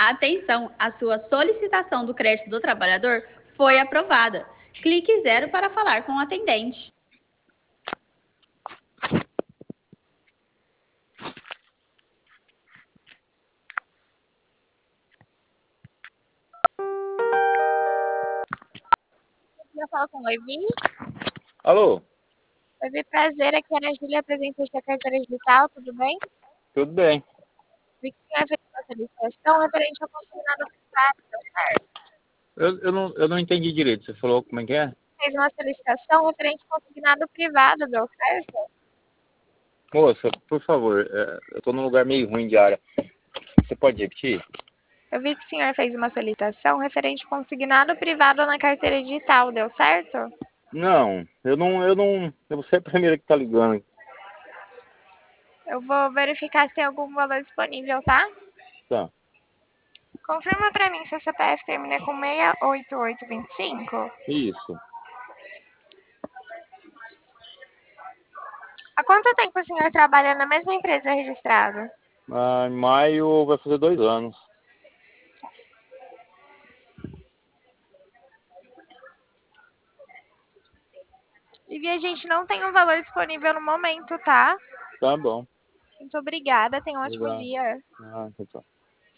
Atenção, a sua solicitação do crédito do trabalhador foi aprovada. Clique 0 para falar com o atendente. Eu falo com o Levi. Alô, Levi, prazer. Aqui é a Ana Júlia, representante da carteira digital, tudo bem? tudo bem? Vi que você fez uma solicitação referente ao consignado privado, certo? Eu não entendi direito. Você falou como é que é? Fez uma solicitação referente ao consignado privado, deu certo? Moça, por favor, eu tô num lugar meio ruim de área. Você pode repetir? Eu vi que o senhor fez uma solicitação referente ao consignado privado na carteira digital, deu certo? Não, eu não. Você é a primeira que tá ligando. Eu vou verificar se tem algum valor disponível, tá? Tá. Confirma pra mim se o CPF termina com 68825. Isso. Há quanto tempo o senhor trabalha na mesma empresa registrada? Em maio vai fazer 2 anos. E a gente não tem um valor disponível no momento, tá? Tá bom. Muito obrigada, tenha um ótimo Obrigado. dia. Tchau, tchau.